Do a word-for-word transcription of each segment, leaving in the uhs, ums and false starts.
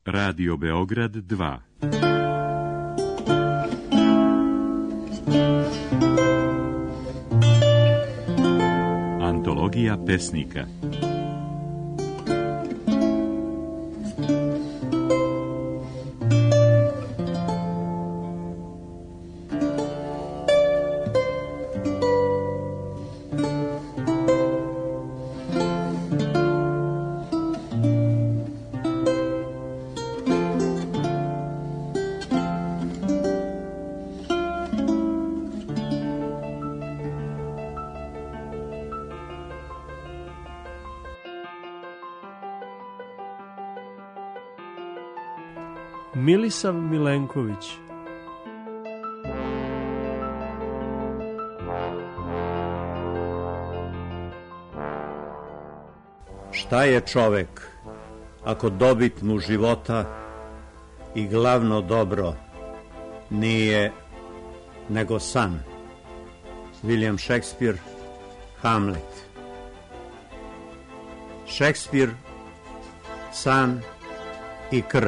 Radio Beograd dva. Antologija pesnika. Milisav Milenković. Šta je čovek ako dobit mu života i glavno dobro nije nego san? William Shakespeare, Hamlet. Šekspir, san i krv.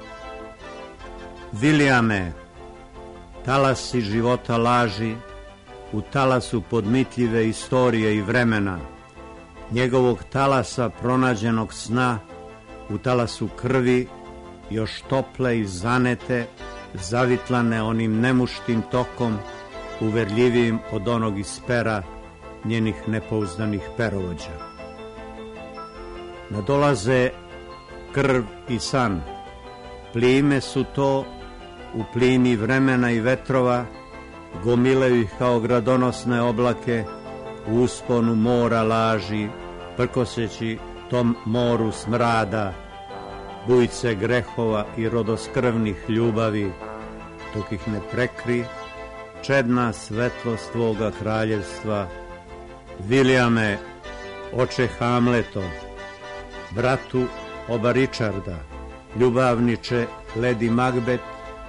Vilijame, talasi života laži, u talasu podmitljive istorije i vremena, njegovog talasa pronađenog sna, u talasu krvi, još tople i zanete, zavitlane onim nemuštim tokom, uverljivijim od onog iz pera njenih nepouzdanih perovođa. Nadolaze krv i san, plime su to, u plimi vremena i vetrova, gomilaju ih kao gradonosne oblake, u usponu mora laži, prkoseći tom moru smrada, bujce grehova i rodoskrvnih ljubavi, dok ih ne prekri čedna svetlost tvoga kraljevstva. Vilijame, oče Hamleto, bratu oba Richarda, ljubavniče Lady Macbeth,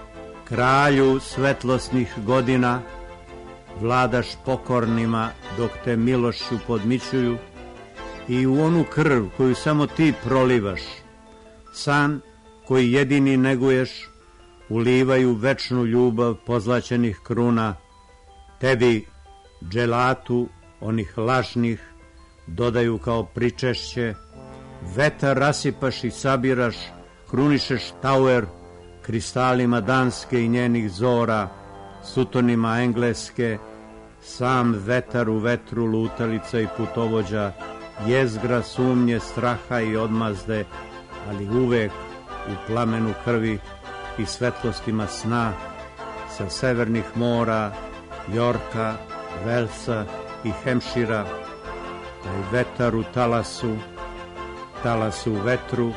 kralju svetlosnih godina, vladaš pokornima dok te milošću podmićuju, i u onu krv koju samo ti prolivaš, san koji jedini neguješ, ulivaju večnu ljubav pozlaćenih kruna, tebi, dželatu onih lažnih, dodaju kao pričešće, vetar rasipaš i sabiraš, krunišeš Tower kristalima Danske i njenih zora, sutonima Engleske, sam vetar u vetru lutalica i putovođa, jezgra sumnje, straha i odmazde, ali uvek u plamenu krvi i svetlostima sna, sa severnih mora, Yorka, Velsa i Hemšira, taj vetar u talasu, talasu u vetru.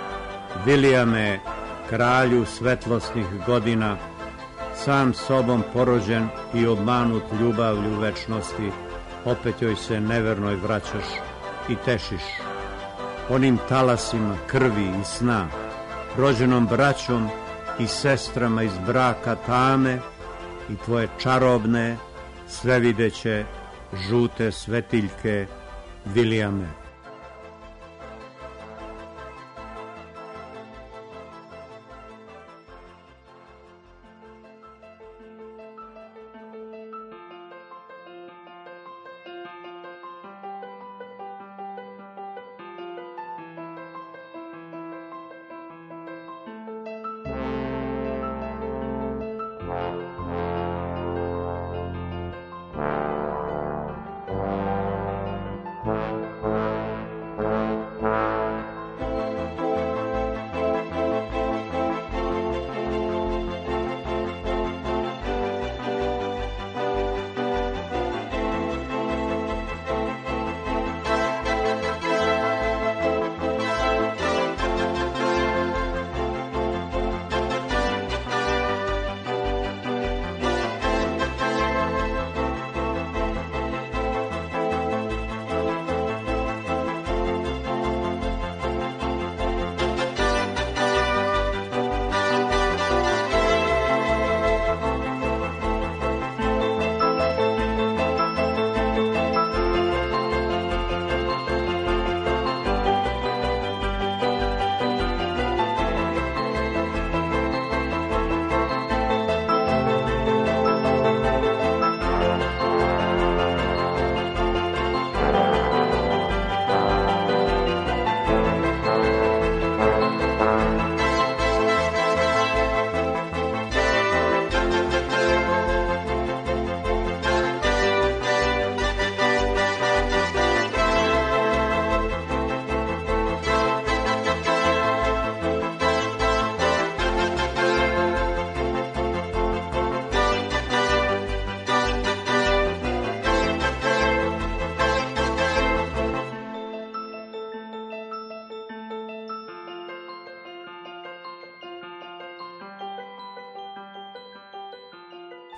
Vilijame, kralju svetlosnih godina, sam sobom porođen i obmanut ljubavlju večnosti, opet joj se nevernoj vraćaš i tešiš. Onim talasima krvi i sna, rođenom braćom i sestrama iz braka tame i tvoje čarobne, svevideće, žute svetiljke, Vilijame.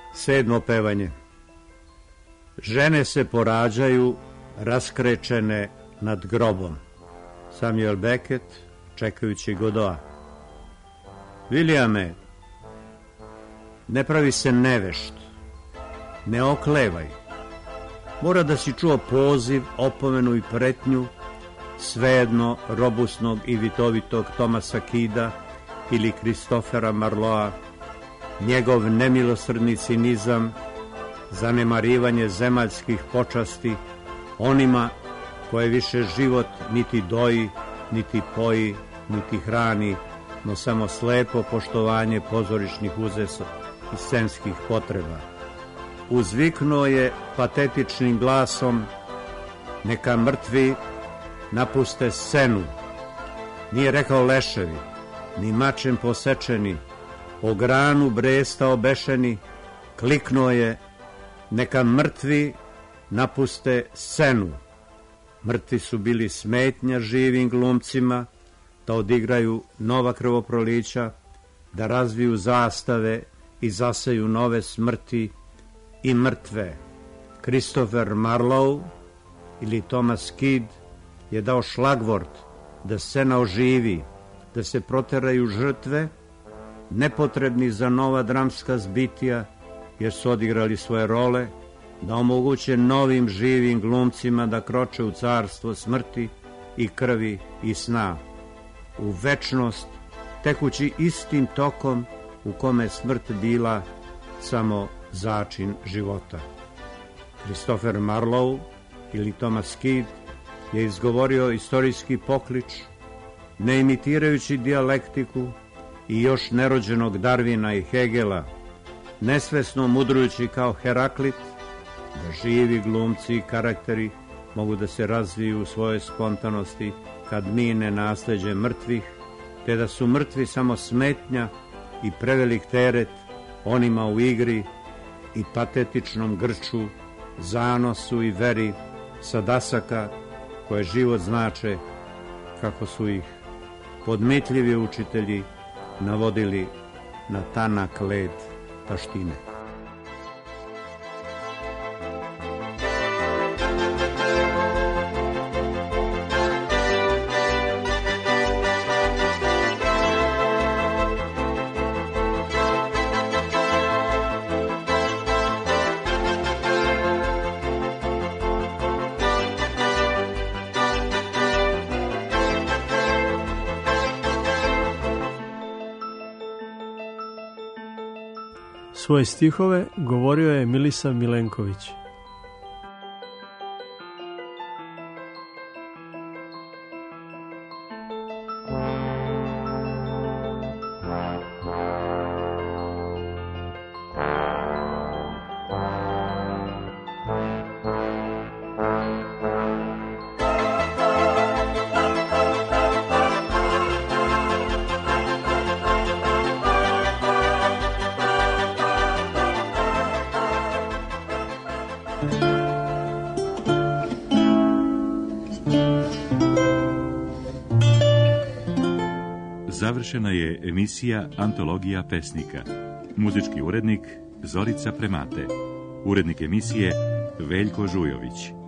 Sedmo pevanje. Žene se porađaju raskrečene nad grobom. Samuel Beckett, čekajući Godoa. Vilijame, ne pravi se nevešt, ne oklevaj. Mora da si čuo poziv, opomenu i pretnju svejedno robusnog i vitovitog Tomasa Kida ili Kristofera Marloa, njegov nemilosrdni cinizam, zanemarivanje zemaljskih počasti onima koje više život niti doji, niti poji, niti hrani, no samo slepo poštovanje pozorišnih uzesa i scenskih potreba. Uzviknuo je patetičnim glasom: neka mrtvi napuste scenu. Nije rekao leševi, ni mačem posečeni, o granu bresta obešeni. Kliknuo je: neka mrtvi napuste scenu. Mrtvi su bili smetnja živim glumcima da odigraju nova krvoprolića, da razviju zastave i zaseju nove smrti i mrtve. Christopher Marlowe ili Thomas Kid je dao šlagvort da scena oživi, da se proteraju žrtve, nepotrebni za nova dramska zbitija, jer su odigrali svoje role, da omoguće novim živim glumcima da kroče u carstvo smrti i krvi i sna, u večnost, tekući istim tokom u kome smrt bila samo začin života. Christopher Marlowe ili Thomas Kid je izgovorio istorijski poklič, ne imitirajući dijalektiku i još nerođenog Darwina i Hegela, nesvesno mudrujući kao Heraklit, da živi glumci i karakteri mogu da se razviju u svojoj spontanosti kad mine nasleđe mrtvih, te da su mrtvi samo smetnja i prevelik teret onima u igri i patetičnom grču, zanosu i veri sadasaka koje život znače, kako su ih podmetljivi učitelji navodili na tanak led taštine. Svoje stihove govorio je Milisav Milenković. Završena je emisija Antologija pesnika. Muzički urednik Zorica Premate. Urednik emisije Veljko Žujović.